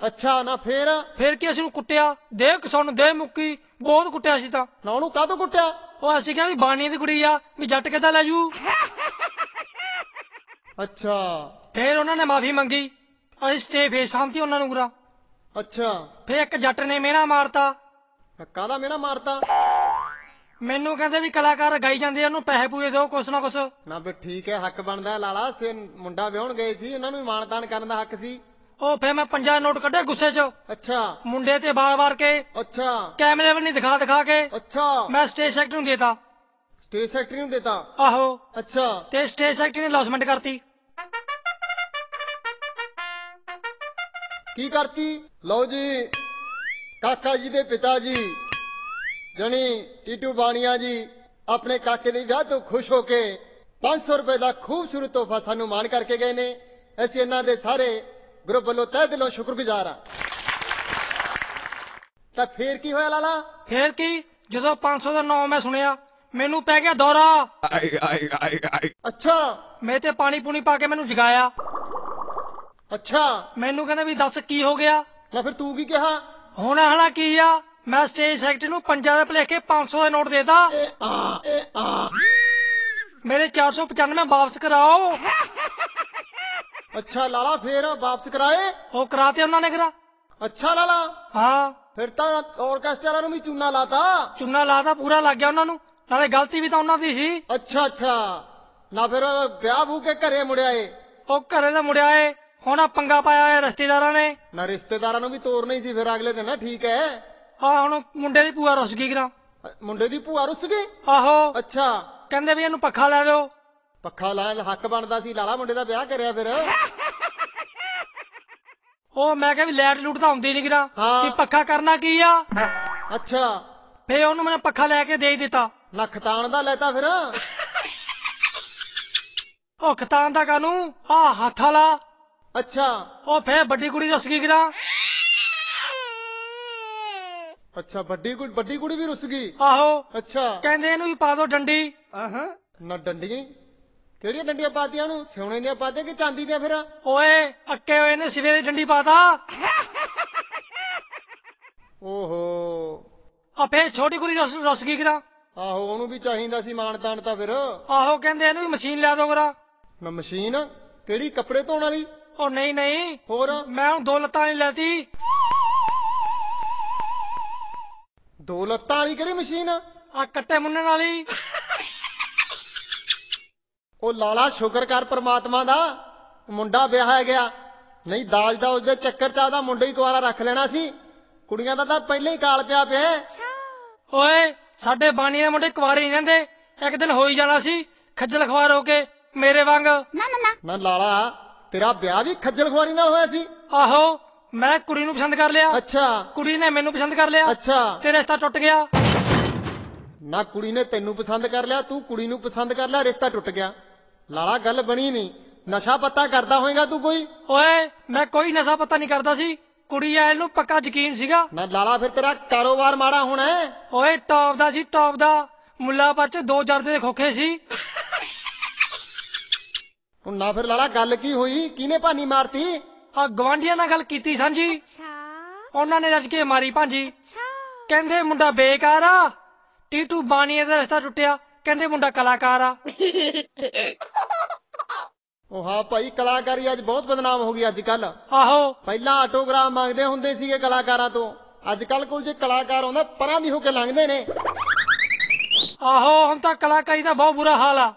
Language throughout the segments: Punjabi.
ਅੱਛਾ ਨਾ ਫਿਰ ਕੀ ਅਸੀਂ ਨੂੰ ਕੁੱਟਿਆ, ਦੇ ਸਾਨੂੰ ਦੇ ਮੁੱਕੀ, ਬਹੁਤ ਕੁੱਟਿਆ ਸੀ ਤਾਂ। ਨਾ ਉਹਨੂੰ ਕਾਹਤੋਂ ਕੁੱਟਿਆ? ਉਹ ਅਸੀਂ ਕਿਹਾ ਵੀ ਬਾਣੀ ਦੀ ਕੁੜੀ ਆ, ਵੀ ਜੱਟ ਕਿੱਦਾਂ ਲੈ ਜੂ। ਅੱਛਾ ਫਿਰ ਉਹਨਾਂ ਨੇ ਮਾਫੀ ਮੰਗੀ, ਅਸੀਂ ਸਟੇ ਫੇਰ ਸਾਂਭਤੀ ਉਹਨਾਂ ਨੂੰ ਗੁਰਾ। ਅੱਛਾ ਫਿਰ ਇੱਕ ਜੱਟ ਨੇ ਮਿਹਣਾ ਮਾਰਤਾ। ਕਾਹਦਾ ਮੇਣਾ ਮਾਰਤਾ? ਮੈਨੂੰ ਕਹਿੰਦੇ ਵੀ ਕਲਾਕਾਰ ਗਾਈ ਜਾਂਦੇ ਆ, ਉਹਨੂੰ ਪੈਸੇ ਪੂਏ ਦਿਓ ਕੁਛ ਨਾ ਕੁਛ। ਨਾ ਵੀ ਠੀਕ ਹੈ, ਹੱਕ ਬਣਦਾ ਲਾਲਾ। ਸੇ ਮੁੰਡਾ ਵਿਆਹਣ ਗਏ ਸੀ, ਉਹਨਾਂ ਨੂੰ ਵੀ ਮਾਣ-ਤਾਣ ਕਰਨ ਦਾ ਹੱਕ ਸੀ। ਉਹ ਫਿਰ ਮੈਂ 50 ਨੋਟ ਕੱਢੇ ਗੁੱਸੇ 'ਚ, ਅੱਛਾ ਮੁੰਡੇ ਤੇ ਵਾਰ ਵਾਰ ਕੇ, ਅੱਛਾ ਕੈਮਰੇ ਵੀ ਨਹੀਂ ਦਿਖਾ ਕੇ ਅੱਛਾ ਮੈਂ ਸਟੇਜ ਸੈਕਟਰੀ ਨੂੰ ਦੇਤਾ। ਸਟੇਜ ਸੈਕਟਰੀ ਨੂੰ ਦੇਤਾ? ਆਹੋ। ਅੱਛਾ ਤੇ ਸਟੇਜ ਸੈਕਟਰੀ ਨੇ ਲੌਸਮੈਂਟ ਕਰਤੀ। ਕੀ ਕਰਤੀ? ਲਓ ਜੀ, ਕਾਕਾ ਜੀ ਦੇ ਪਿਤਾ ਜੀ ਜਣੀ ਟੀਟੂ ਬਾਣੀਆ ਜੀ ਆਪਣੇ ਕਾਕੇ ਦੇ ਵਿਆਹ ਤੋਂ ਖੁਸ਼ ਹੋ ਕੇ 500 ਰੁਪਏ ਦਾ ਖੂਬਸੂਰਤ ਤੋਹਫਾ ਸਾਨੂੰ ਮਾਣ ਕਰਕੇ ਗਏ ਨੇ। ਅਸੀਂ ਇਹਨਾਂ ਦੇ ਸਾਰੇ ਗਰੁੱਪ ਵੱਲੋਂ ਤਹਿ ਦਿਲੋਂ ਸ਼ੁਕਰਗੁਜ਼ਾਰ ਹਾਂ। ਤਾਂ ਫੇਰ ਕੀ ਹੋਇਆ ਲਾਲਾ? ਫੇਰ ਕੀ, ਜਦੋਂ 500 ਦਾ ਨਾਮ ਮੈਂ ਸੁਣਿਆ, ਮੈਨੂੰ ਪੈ ਗਿਆ ਦੌਰਾ। ਅੱਛਾ ਮੈਂ ਤੇ ਪਾਣੀ ਪੂਣੀ ਪਾ ਕੇ ਮੈਨੂੰ ਜਗਾਇਆ। ਅੱਛਾ ਮੈਨੂੰ ਕਹਿੰਦੇ ਵੀ ਦੱਸ ਕੀ ਹੋ ਗਿਆ। ਨਾ ਫਿਰ ਤੂੰ ਕੀ ਕਿਹਾ? ਹੁਣ ਹਲਾ ਕੀ ਆ, ਮੈਂ ਸਟੇਜ ਸੈਕਟਰੀ ਨੂੰ 50 ਦੇ ਭੁਲੇਖੇ 500 ਦਾ ਨੋਟ ਦੇਤਾ। ਮੇਰੇ 495 ਵਾਪਸ ਕਰਾਓ। ਅੱਛਾ ਲਾਲਾ, ਫੇਰ ਵਾਪਸ ਕਰਾਏ? ਉਹ ਕਰਾਤੇ ਉਹਨਾਂ ਨੇ ਕਰਾ। ਅੱਛਾ ਲਾਲਾ, ਹਾਂ ਫਿਰ ਤਾਂ ਆਰਕੈਸਟਰਾ ਵਾਲਿਆਂ ਨੂੰ ਵੀ ਚੂਨਾ ਲਾਤਾ। ਚੂਨਾ ਲਾਤਾ, ਪੂਰਾ ਲੱਗ ਗਿਆ ਉਹਨਾਂ ਨੂੰ, ਨਾਲੇ ਗਲਤੀ ਵੀ ਤਾਂ ਉਹਨਾਂ ਦੀ ਸੀ। ਅੱਛਾ ਅੱਛਾ, ਨਾ ਫਿਰ ਵਿਆਹ ਬੂ ਕੇ ਘਰੇ ਮੁੜਿਆ ਏ? ਉਹ ਘਰੇ ਤਾਂ ਮੁੜਿਆ ਏ, ਹੁਣ ਆ ਪੰਗਾ ਪਾਇਆ ਹੋਇਆ ਰਿਸ਼ਤੇਦਾਰਾਂ ਨੇ। ਨਾ ਰਿਸ਼ਤੇਦਾਰਾਂ ਨੂੰ ਵੀ ਤੋਰਨਾ ਹੀ ਸੀ ਫਿਰ ਅਗਲੇ ਦਿਨ। ਠੀਕ ਹੈ। ਹਾਂ ਹੁਣ ਮੁੰਡੇ ਦੀ ਭੂਆ ਰੁੱਸ ਗਈ ਕਰਾ। ਮੁੰਡੇ ਦੀ ਭੂਆ ਰੁੱਸ ਗਈ? ਆਹੋ। ਅੱਛਾ, ਕਹਿੰਦੇ ਵੀ ਇਹਨੂੰ ਪੱਖਾ ਲੈ ਦਿਓ। ਪੱਖਾ ਲਾਣ ਹੱਕ ਬਣਦਾ ਸੀ ਲਾਲਾ, ਮੁੰਡੇ ਦਾ ਵਿਆਹ ਕਰਿਆ ਫਿਰ। ਉਹ ਮੈਂ ਕਿਹਾ ਵੀ ਲਾਈਟ ਲੂਟ ਤਾਂ ਆਉਂਦੀ ਨਹੀਂ ਕਰਾ, ਹਾਂ। ਕਿ ਪੱਖਾ ਕਰਨਾ ਕੀ ਆ। ਅੱਛਾ, ਫੇ ਉਹਨੂੰ ਮੈਂ ਪੱਖਾ ਲੈ ਕੇ ਦੇ ਹੀ ਦਿੱਤਾ। ਨਾ ਖਤਾਨ ਦਾ ਲੈਤਾ ਫਿਰ? ਉਹ ਖਤਾਨ ਦਾ ਕਾਨੂੰ, ਆ ਹੱਥ ਵਾਲਾ। ਅੱਛਾ ਉਹ ਫੇਰ ਵੱਡੀ ਕੁੜੀ ਰੁੱਸ ਗਈ ਕਰਾ। ਅੱਛਾ, ਵੱਡੀ ਕੁੜੀ ਵੀ ਰੁੱਸ ਗਈ? ਆਹੋ। ਅੱਛਾ, ਕਹਿੰਦੇ ਇਹਨੂੰ ਵੀ ਪਾ ਦੋ ਡੰਡੀ। ਨਾ ਡੰਡੀਆਂ? ਕਿਹੜੀਆਂ ਡੰਡੀਆਂ ਪਾਤੀਆਂ ਉਹਨੂੰ? ਸਿਉਣੇ ਦੀਆਂ ਪਾਤੀਆਂ ਕਿ ਚਾਂਦੀ ਦੀਆਂ ਫਿਰ? ਓਏ ਅੱਕੇ ਹੋਏ ਨੇ ਸਿਵੇ ਦੀ ਡੰਡੀ ਪਾਤਾ। ਓਹੋ, ਆ ਫੇਰ ਛੋਟੀ ਕੁੜੀ ਰੁੱਸ ਗਈ ਕਰਾ। ਆਹੋ, ਉਹਨੂੰ ਵੀ ਚਾਹੀਦਾ ਸੀ ਮਾਣ ਤਾਣ ਤਾਂ ਫਿਰ। ਆਹੋ, ਕਹਿੰਦੇ ਇਹਨੂੰ ਵੀ ਮਸ਼ੀਨ ਲਿਆ ਦੋ ਕਰਾ। ਨਾ ਮਸ਼ੀਨ? ਕਿਹੜੀ, ਕੱਪੜੇ ਧੋਣ ਵਾਲੀ? ਉਹ ਨਹੀਂ ਹੋਰ? ਮੈਂ ਹੁਣ 2 ਲੱਤਾਂ ਨਹੀਂ ਲੈਤੀ। 2 ਲੱਤਾਂ ਵਾਲੀ ਕਿਹੜੀ ਮਸ਼ੀਨ? ਆ ਕੱਟੇ ਮੁੰਨਣ ਵਾਲੀ। ਉਹ ਲਾਲਾ ਸ਼ੁਕਰ ਕਰ ਪ੍ਰਮਾਤਮਾ ਦਾ, ਮੁੰਡਾ ਵਿਆਹਿਆ ਗਿਆ, ਨਹੀਂ ਦਾਜ ਦਾ ਉਸਦੇ ਚੱਕਰ ਚ ਆਦਾ ਮੁੰਡਾ ਹੀ ਕੁਆਰਾ ਰੱਖ ਲੈਣਾ ਸੀ। ਕੁੜੀਆਂ ਦਾ ਤਾਂ ਪਹਿਲਾਂ ਹੀ ਕਾਲ ਪਿਆ। ਓਏ ਸਾਡੇ ਬਾਣੀ ਦੇ ਮੁੰਡੇ ਕੁਆਰੇ ਨਹੀਂ ਰਹਿੰਦੇ, ਇੱਕ ਦਿਨ ਹੋ ਹੀ ਜਾਣਾ ਸੀ ਖੱਜਲ ਖਵਾਰ ਹੋ ਕੇ ਮੇਰੇ ਵਾਂਗ। ਨਾ ਲਾਲਾ, ਤੇਰਾ ਵਿਆਹ ਵੀ ਖੱਜਲ ਖੁਆਰੀ ਨਾਲ ਹੋਇਆ ਸੀ? ਆਹੋ, ਮੈਂ ਕੁੜੀ ਨੂੰ ਪਸੰਦ ਕਰ ਲਿਆ। ਅੱਛਾ, ਕੁੜੀ ਨੇ ਮੈਨੂੰ ਪਸੰਦ ਕਰ ਲਿਆ। ਅੱਛਾ, ਤੇ ਰਿਸ਼ਤਾ ਟੁੱਟ ਗਿਆ। ਨਾ ਕੁੜੀ ਨੇ ਤੈਨੂੰ ਪਸੰਦ ਕਰ ਲਿਆ, ਤੂੰ ਕੁੜੀ ਨੂੰ ਪਸੰਦ ਕਰ ਲਿਆ, ਰਿਸ਼ਤਾ ਟੁੱਟ ਗਿਆ। ਲਾਲਾ ਗੱਲ ਬਣੀ ਨਹੀਂ। ਨਸ਼ਾ ਪੱਤਾ ਕਰਦਾ ਹੋਏਗਾ ਤੂੰ ਕੋਈ? ਓਏ ਮੈਂ ਕੋਈ ਨਸ਼ਾ ਪੱਤਾ ਨਹੀਂ ਕਰਦਾ ਸੀ, ਕੁੜੀ ਆ ਇਹਨੂੰ ਪੱਕਾ ਯਕੀਨ ਸੀਗਾ। ਨਾ ਲਾਲਾ, ਫਿਰ ਤੇਰਾ ਕਾਰੋਬਾਰ ਮਾੜਾ ਹੋਣਾ ਹੈ। ਓਏ ਟੌਪ ਦਾ ਸੀ, ਟੌਪ ਦਾ। ਮੁੱਲਾਪੁਰ ਚ 2 ਜਰਦੇ ਦੇ ਖੋਖੇ ਸੀ। ਹੁਣ ਨਾ ਫਿਰ ਲਾਲਾ ਗੱਲ ਕੀ ਹੋਈ, ਕਿਹਨੇ ਭਾਨੀ ਮਾਰਤੀ? ਆ ਗਵਾਂਢੀਆਂ ਨਾਲ ਗੱਲ ਕੀਤੀ ਸਾਂਝੀ, ਉਹਨਾਂ ਨੇ ਰੱਜ ਕੇ ਮਾਰੀ ਭਾਂਜੀ। ਕਹਿੰਦੇ ਮੁੰਡਾ ਬੇਕਾਰ ਆ, ਟੀਟੂ ਬਾਣੀਏ ਦਾ ਰਿਸ਼ਤਾ ਟੁੱਟਿਆ, ਕਹਿੰਦੇ ਮੁੰਡਾ ਕਲਾਕਾਰ ਆ। ਉਹ ਹਾਂ ਭਾਈ, ਕਲਾਕਾਰੀ ਅੱਜ ਬਹੁਤ ਬਦਨਾਮ ਹੋ ਗਈ ਅੱਜ ਕੱਲ। ਆਹੋ। ਪਹਿਲਾਂ ਆਟੋਗ੍ਰਾਫ ਮੰਗਦੇ ਹੁੰਦੇ ਸੀਗੇ ਕਲਾਕਾਰਾਂ ਤੋਂ, ਅੱਜ ਕੱਲ ਕੋਈ ਜੇ ਕਲਾਕਾਰ ਆਉਂਦਾ ਪਰਾਂ ਦੀ ਹੋ ਕੇ ਲੰਘਦੇ ਨੇ। ਆਹੋ, ਹੁਣ ਤਾਂ ਕਲਾਕਾਰੀ ਦਾ ਬਹੁਤ ਬੁਰਾ ਹਾਲ ਆ।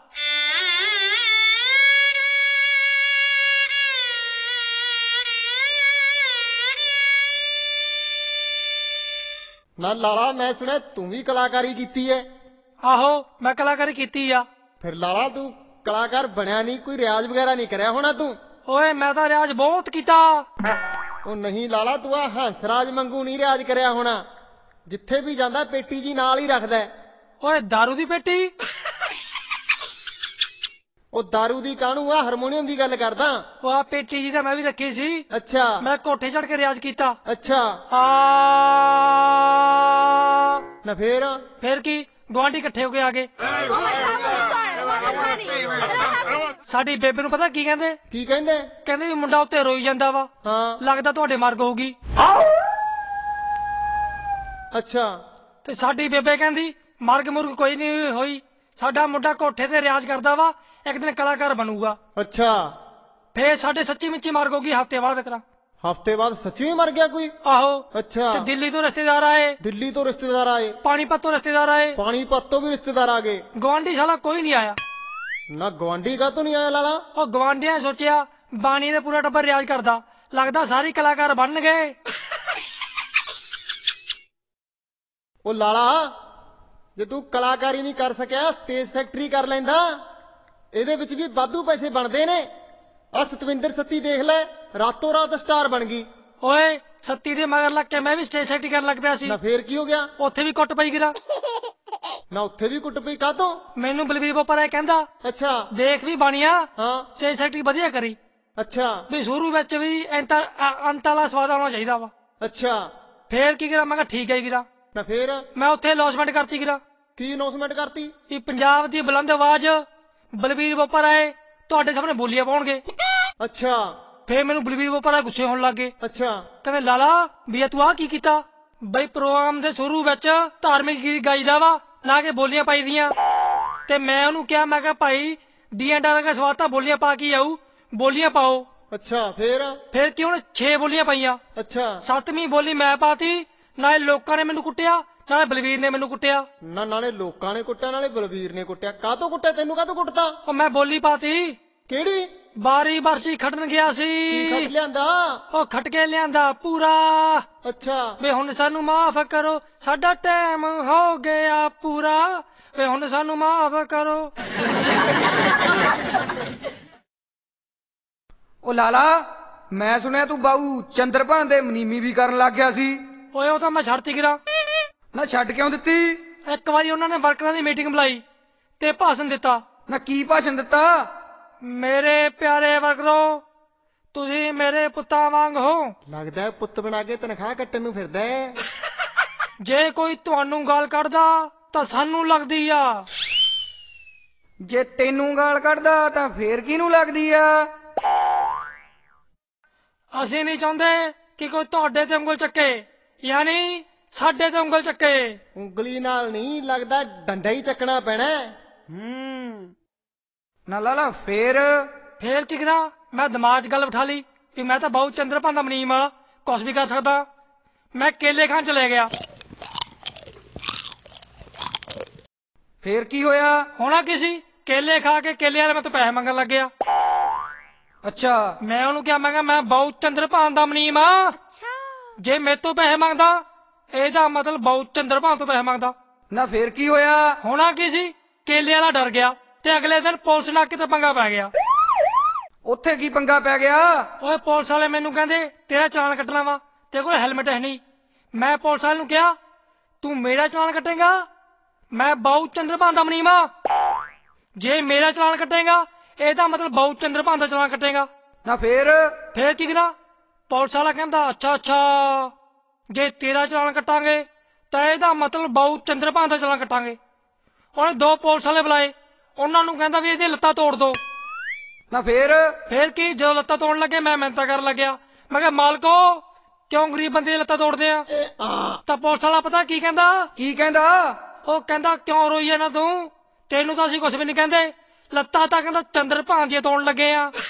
ਨਾ ਲਾਲਾ, ਮੈਂ ਸੁਣਿਆ ਤੂੰ ਵੀ ਕਲਾਕਾਰੀ ਕੀਤੀ ਹੈ? ਆਹੋ, ਮੈਂ ਕਲਾਕਾਰੀ ਕੀਤੀ ਆ। ਫਿਰ ਲਾਲਾ ਤੂੰ ਕਲਾਕਾਰ ਬਣਿਆ ਨਹੀਂ, ਕੋਈ ਰਿਆਜ਼ ਵਗੈਰਾ ਨਹੀਂ ਕਰਿਆ ਹੋਣਾ ਤੂੰ? ਓਏ ਮੈਂ ਤਾਂ ਰਿਆਜ਼ ਬਹੁਤ ਕੀਤਾ। ਉਹ ਨਹੀਂ ਲਾਲਾ, ਤੂੰ ਆ ਹੰਸਰਾਜ ਵਾਂਗੂ ਨਹੀਂ ਰਿਆਜ਼ ਕਰਿਆ ਹੋਣਾ। ਜਿੱਥੇ ਵੀ ਜਾਂਦਾ ਪੇਟੀ ਜੀ ਨਾਲ ਹੀ ਰੱਖਦਾ। ਓਏ ਦਾਰੂ ਦੀ ਪੇਟੀ? ਉਹ ਦਾਰੂ ਦੀ ਕਾਹਨੂੰ ਆ, ਹਾਰਮੋਨੀਅਮ ਦੀ ਗੱਲ ਕਰਦਾ। ਉਹ ਆ ਪੇਟੀ ਜੀ ਤਾਂ ਮੈਂ ਵੀ ਰੱਖੀ ਸੀ। ਅੱਛਾ, ਮੈਂ ਕੋਠੇ ਚੜ ਕੇ ਰਿਆਜ਼ ਕੀਤਾ। ਅੱਛਾ, ਆ ਨਾ ਫੇਰ ਕੀ, ਗੁਆਂਢੀ ਇਕੱਠੇ ਹੋ ਕੇ ਆ ਗਏ। ਸਾਡੀ ਬੇਬੇ ਨੂੰ ਪਤਾ ਕੀ ਕਹਿੰਦੇ? ਕੀ ਕਹਿੰਦੇ? ਕਹਿੰਦੇ ਵੀ ਮੁੰਡਾ ਉੱਤੇ ਰੋਈ ਜਾਂਦਾ ਵਾ, ਹਾਂ ਲੱਗਦਾ ਤੁਹਾਡੇ ਮਰਗ ਹੋਊਗੀ। ਅੱਛਾ ਤੇ ਸਾਡੀ ਬੇਬੇ ਕਹਿੰਦੀ ਮਰਗ ਮੁਰਗ ਕੋਈ ਨਹੀਂ ਹੋਈ, ਸਾਡਾ ਮੁੰਡਾ ਕੋਠੇ ਤੇ ਰਿਆਜ਼ ਕਰਦਾ ਵਾ, ਇੱਕ ਦਿਨ ਕਲਾਕਾਰ ਬਣੂਗਾ। ਅੱਛਾ ਫੇਰ ਸਾਡੇ ਸੱਚੀ ਮੁੱਚੀ ਮਰਗ ਹੋਗੀ ਹਫ਼ਤੇ ਬਾਅਦ ਕਰਾਂ। ਹਫ਼ਤੇ ਬਾਅਦ ਸੱਚੀ ਮਰ ਗਿਆ ਕੋਈ? ਆਹੋ। ਅੱਛਾ ਤੇ ਦਿੱਲੀ ਤੋਂ ਰਿਸ਼ਤੇਦਾਰ ਆਏ, ਦਿੱਲੀ ਤੋਂ ਰਿਸ਼ਤੇਦਾਰ ਆਏ, ਪਾਣੀਪਤ ਤੋਂ ਰਿਸ਼ਤੇਦਾਰ ਆਏ, ਪਾਣੀਪਤ ਤੋਂ ਵੀ ਰਿਸ਼ਤੇਦਾਰ ਆ ਗਏ। ਗਵਾਂਢੀ ਸਾਲਾ ਕੋਈ ਨਹੀਂ ਆਇਆ। ਨਾ ਗਵਾਂਢੀ ਕਾ ਤੋਂ ਨਹੀਂ ਆਇਆ ਲਾਲਾ? ਉਹ ਗਵਾਂਢੀਆਂ ਨੇ ਸੋਚਿਆ ਬਾਣੀ ਦੇ ਪੂਰਾ ਟੱਬਰ ਰਿਆਜ਼ ਕਰਦਾ, ਲੱਗਦਾ ਸਾਰੇ ਕਲਾਕਾਰ ਬਣ ਗਏ। ਉਹ ਲਾਲਾ ਜੇ ਤੂੰ ਕਲਾਕਾਰੀ ਨਹੀਂ ਕਰ ਸਕਿਆ ਸਟੇਜ ਸੈਕਟਰੀ ਕਰ ਲੈਂਦਾ, ਇਹਦੇ ਵਿੱਚ ਵੀ ਵਾਧੂ ਪੈਸੇ ਬਣਦੇ ਨੇ। ਆ ਸਤਵਿੰਦਰ ਸੱਤੀ ਦੇਖ ਲੈ, ਰਾਤੋਂ ਰਾਤ ਸਟਾਰ ਬਣ ਗਈ। ਓਏ ਸੱਤੀ ਦੇ ਮਗਰ ਲੱਗ ਕੇ ਮੈਂ ਵੀ ਸਟੇਜ ਸੈਕਟਰੀ ਕਰਨ ਲੱਗ ਪਿਆ ਸੀ। ਨਾ ਫੇਰ ਕੀ ਹੋ ਗਿਆ? ਉੱਥੇ ਵੀ ਕੁੱਟ ਪਈ ਗਿਰਾ। ਨਾ ਉੱਥੇ ਵੀ ਕੁੱਟ ਪਈ ਕਾਹਤੋਂ? ਮੈਨੂੰ ਬਲਵੀਰ ਬੋਪਰ ਇਹ ਕਹਿੰਦਾ ਅੱਛਾ ਦੇਖ ਵੀ ਬਣਿਆ ਹਾਂ ਸਟੇਜ ਸੈਕਟਰੀ ਵਧੀਆ ਕਰੀ, ਅੱਛਾ ਵੀ ਸ਼ੁਰੂ ਵਿੱਚ ਵੀ ਅੰਤ ਵਾਲਾ ਸਵਾਦ ਆਉਣਾ ਚਾਹੀਦਾ ਵਾ। ਅੱਛਾ ਫੇਰ ਕੀ ਕਰਾਂ? ਮੈਂ ਕਿਹਾ ਠੀਕ ਹੈ ਗਿਰਾ। ਨਾ ਫੇਰ ਮੈਂ ਉੱਥੇ ਲੌਸਮੈਂਟ ਕਰਤੀ ਗਿਰਾ ਕੀ ਅਨਾਉਂਸਮੈਂਟ ਕਰਤੀ? ਵੀ ਪੰਜਾਬ ਦੀ ਬੁਲੰਦ ਆਵਾਜ਼ ਬਲਵੀਰ ਬੋਪਰ ਆਏ ਤੁਹਾਡੇ ਸਾਹਮਣੇ ਬੋਲੀਆਂ ਪਾਉਣਗੇ। ਅੱਛਾ ਫੇਰ ਮੈਨੂੰ ਬਲਵੀਰ ਬੋਪਰ ਆਏ ਗੁੱਸੇ ਹੋਣ ਲੱਗੇ, ਅੱਛਾ ਕਹਿੰਦੇ ਲਾਲਾ ਵੀ ਤੂੰ ਆਹ ਕੀ ਕੀਤਾ? ਬਈ ਪ੍ਰੋਗਰਾਮ ਦੇ ਸ਼ੁਰੂ ਵਿੱਚ ਧਾਰਮਿਕ ਗੀਤ ਗਾਈਦਾ ਵਾ, ਨਾ ਕਿ ਬੋਲੀਆਂ ਪਾਈਦੀਆਂ। ਤੇ ਮੈਂ ਉਹਨੂੰ ਕਿਹਾ, ਮੈਂ ਕਿਹਾ ਭਾਈ ਡੀਐਨਆਰ ਦਾ ਸਵਾਦ ਤਾਂ ਬੋਲੀਆਂ ਪਾ ਕੇ ਆਊ, ਬੋਲੀਆਂ ਪਾਓ। ਅੱਛਾ ਫੇਰ ਫੇਰ ਕੀ ਹੁਣ 6 ਬੋਲੀਆਂ ਪਾਈਆਂ, ਅੱਛਾ 7ਵੀਂ ਬੋਲੀ ਮੈਂ ਪਾਤੀ। ਨਾਲੇ ਲੋਕਾਂ ਨੇ ਮੈਨੂੰ ਕੁੱਟਿਆ, ਨਾਲੇ ਬਲਵੀਰ ਨੇ ਮੈਨੂੰ ਕੁੱਟਿਆ। ਨਾ ਨਾਲੇ ਲੋਕਾਂ ਨੇ ਕੁੱਟਿਆ ਨਾਲੇ ਬਲਵੀਰ ਨੇ ਕੁੱਟਿਆ। ਕਾਹਤੋਂ ਕੁੱਟਿਆ ਤੈਨੂੰ? ਕਾਹਤੋਂ ਕੁੱਟਤਾ? ਉਹ ਮੈਂ ਬੋਲੀ ਪਾਤੀ, ਕਿਹੜੀ? ਬਾਰੀ ਬਰਸੀ ਖੱਟਣ ਗਿਆ ਕੀ ਖੱਟ ਸੀ, ਲਿਆਂਦਾ? ਉਹ ਖੱਟ ਕੇ ਲਿਆਂਦਾ ਪੂਰਾ। ਅੱਛਾ ਵੇ ਹੁਣ ਸਾਨੂੰ ਮਾਫ ਕਰੋ, ਸਾਡਾ ਟਾਈਮ ਹੋ ਗਿਆ ਪੂਰਾ, ਵੇ ਹੁਣ ਸਾਨੂੰ ਮਾਫ ਕਰੋ। ਉਹ ਲਾਲਾ ਮੈਂ ਸੁਣਿਆ ਤੂੰ ਬਾਊ ਚੰਦਰਭਾਨ ਦੇ ਮਨੀਮੀ ਵੀ ਕਰਨ ਲੱਗ ਗਿਆ ਸੀ। ਓਏ ਉਹ ਤਾਂ ਮੈਂ ਛੱਡਤੀ ਗਿਰਾ। ਨਾ ਛੱਡ ਕਿਉਂ ਦਿੱਤੀ? ਇੱਕ ਵਾਰੀ ਉਹਨਾਂ ਨੇ ਵਰਕਰਾਂ ਦੀ ਮੀਟਿੰਗ ਬੁਲਾਈ ਤੇ ਭਾਸ਼ਣ ਦਿੱਤਾ। ਨਾ ਕੀ ਭਾਸ਼ਣ ਦਿੱਤਾ? ਮੇਰੇ ਪਿਆਰੇ ਵਰਕਰੋ, ਤੁਸੀਂ ਮੇਰੇ ਪੁੱਤਾਂ ਵਾਂਗ ਹੋ। ਲੱਗਦਾ ਹੈ ਪੁੱਤ ਬਣਾ ਕੇ ਤਨਖਾਹ ਕੱਟਣ ਨੂੰ ਫਿਰਦਾ ਹੈ। ਜੇ ਕੋਈ ਤੁਹਾਨੂੰ ਗਾਲ ਕੱਢਦਾ ਤਾਂ ਸਾਨੂੰ ਲੱਗਦੀ ਆ। ਜੇ ਤੈਨੂੰ ਗਾਲ ਕੱਢਦਾ ਤਾਂ ਫੇਰ ਕਿਹਨੂੰ ਲੱਗਦੀ ਆ? ਅਸੀਂ ਨਹੀਂ ਚਾਹੁੰਦੇ ਕਿ ਕੋਈ ਤੁਹਾਡੇ ਤੇ ਉਂਗਲ ਚੱਕੇ, ਯਾਨੀ ਸਾਡੇ ਤੇ ਉਂਗਲ ਚੱਕੇ। ਉਂਗਲੀ ਨਾਲ ਨਹੀਂ, ਲੱਗਦਾ ਡੰਡਾ ਹੀ ਚੱਕਣਾ ਪੈਣਾ ਹੈ। ਨਾ ਲਾਲਾ ਫੇਰ ਫੇਰ ਕੀ ਕਰਾਂ? ਮੈਂ ਦਿਮਾਗ 'ਚ ਗੱਲ ਬਿਠਾ ਲਈ ਵੀ ਮੈਂ ਤਾਂ ਬਹੁਤ ਚੰਦਰਪਾਨ ਦਾ ਮਨੀਮ ਆ, ਕੁਛ ਵੀ ਕਰ ਸਕਦਾ। ਮੈਂ ਕੇਲੇ ਖਾਣ ਚਲੇ ਗਿਆ। ਫੇਰ ਕੀ ਹੋਇਆ? ਹੋਣਾ ਕੀ ਸੀ, ਕੇਲੇ ਖਾ ਕੇ ਕੇਲੇ ਵਾਲੇ ਮੇਰੇ ਤੋਂ ਪੈਸੇ ਮੰਗਣ ਲੱਗ ਗਿਆ। ਅੱਛਾ ਮੈਂ ਉਹਨੂੰ ਕਿਹਾ, ਮੈਂ ਕਿਹਾ ਮੈਂ ਬਹੁਤ ਚੰਦਰਪਾਨ ਦਾ ਮਨੀਮ ਆ, ਜੇ ਮੇਰੇ ਤੋਂ ਪੈਸੇ ਮੰਗਦਾ ਇਹਦਾ ਮਤਲਬ ਬਹੁਤ ਚੰਦਰਪਾਨ ਤੋਂ ਪੈਸੇ ਮੰਗਦਾ। ਨਾ ਫੇਰ ਕੀ ਹੋਇਆ? ਹੋਣਾ ਕੀ ਸੀ, ਕੇਲੇ ਵਾਲਾ ਡਰ ਗਿਆ ਤੇ ਅਗਲੇ ਦਿਨ ਪੁਲਿਸ ਨਾਕੇ ਤੇ ਪੰਗਾ ਪੈ ਗਿਆ। ਉੱਥੇ ਕੀ ਪੰਗਾ ਪੈ ਗਿਆ? ਓਏ ਪੁਲਿਸ ਵਾਲੇ ਮੈਨੂੰ ਕਹਿੰਦੇ ਤੇਰਾ ਚਲਾਨ ਕੱਟਣਾ ਵਾ, ਤੇਰੇ ਕੋਲ ਹੈਲਮਟ ਹੈ ਨਹੀਂ। ਮੈਂ ਪੁਲਿਸ ਵਾਲੇ ਨੂੰ ਕਿਹਾ ਤੂੰ ਮੇਰਾ ਚਲਾਨ ਕੱਟੇਗਾ? ਮੈਂ ਬਹੁਤ ਚੰਦਰਪਾਨ ਦਾ ਮਨੀਮ ਆ, ਜੇ ਮੇਰਾ ਚਲਾਨ ਕੱਟੇਗਾ ਇਹਦਾ ਮਤਲਬ ਬਹੁਤ ਚੰਦਰਪਾਨ ਦਾ ਚਲਾਨ ਕੱਟੇਗਾ। ਨਾ ਫੇਰ ਫੇਰ ਕੀ ਕਰਾਂ? ਪੁਲਿਸ ਵਾਲਾ ਕਹਿੰਦਾ ਅੱਛਾ ਅੱਛਾ, ਜੇ ਤੇਰਾ ਚਲਾਨ ਕੱਟਾਂਗੇ ਤਾਂ ਇਹਦਾ ਮਤਲਬ ਬਹੁਤ ਚੰਦਰਪਾਨ ਦਾ ਚਲਾਨ ਕੱਟਾਂਗੇ। ਉਹਨੇ 2 ਪੁਲਿਸ ਵਾਲੇ ਬੁਲਾਏ, ਉਹਨਾਂ ਨੂੰ ਕਹਿੰਦਾ ਵੀ ਇਹਦੀ ਲੱਤਾਂ ਤੋੜ ਦੋ। ਨਾ ਫੇਰ ਫੇਰ ਕੀ, ਜਦੋਂ ਲੱਤਾਂ ਤੋੜਨ ਲੱਗੇ ਮੈਂ ਮਿਹਨਤਾਂ ਕਰਨ ਲੱਗਿਆ। ਮੈਂ ਕਿਹਾ ਮਾਲਕੋ ਕਿਉਂ ਗਰੀਬ ਬੰਦੇ ਦੀਆਂ ਲੱਤਾਂ ਤੋੜਦੇ ਆ? ਤਾਂ ਪੁਲਿਸ ਵਾਲਾ ਪਤਾ ਕੀ ਕਹਿੰਦਾ? ਕੀ ਕਹਿੰਦਾ? ਉਹ ਕਹਿੰਦਾ ਕਿਉਂ ਰੋਈ ਜਾਂਦਾ ਤੂੰ, ਤੈਨੂੰ ਤਾਂ ਅਸੀਂ ਕੁਝ ਵੀ ਨਹੀਂ ਕਹਿੰਦੇ, ਲੱਤਾਂ ਤਾਂ ਕਹਿੰਦਾ ਚੰਦਰਪਾਨ ਦੀਆਂ ਤੋੜਨ ਲੱਗੇ ਆ।